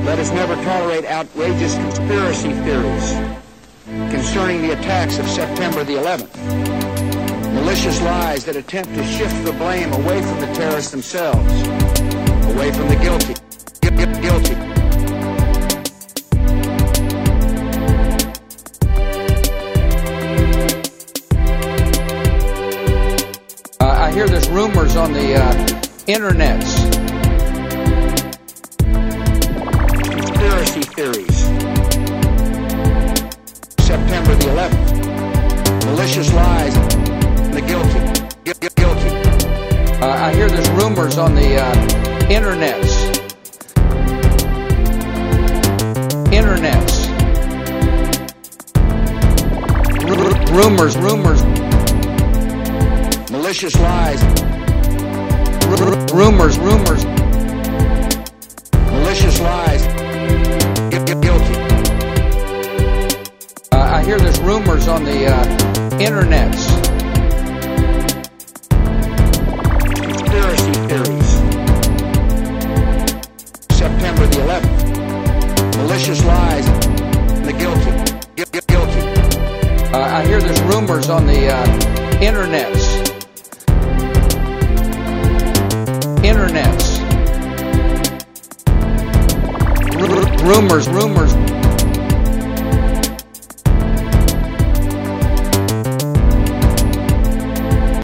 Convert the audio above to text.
Let us never tolerate outrageous conspiracy theories concerning the attacks of September the 11th. Malicious lies that attempt to shift the blame away from the terrorists themselves, away from the guilty. I hear there's rumors on the internets. Conspiracy theories. September the 11th. Malicious lies. The guilty. I hear there's rumors on the internets. Rumors. Malicious lies. Rumors. Malicious lies. Guilty. I hear there's rumors on the internets. Conspiracy theories. September the 11th. Malicious lies. The guilty. I hear there's rumors on the internets. Rumors.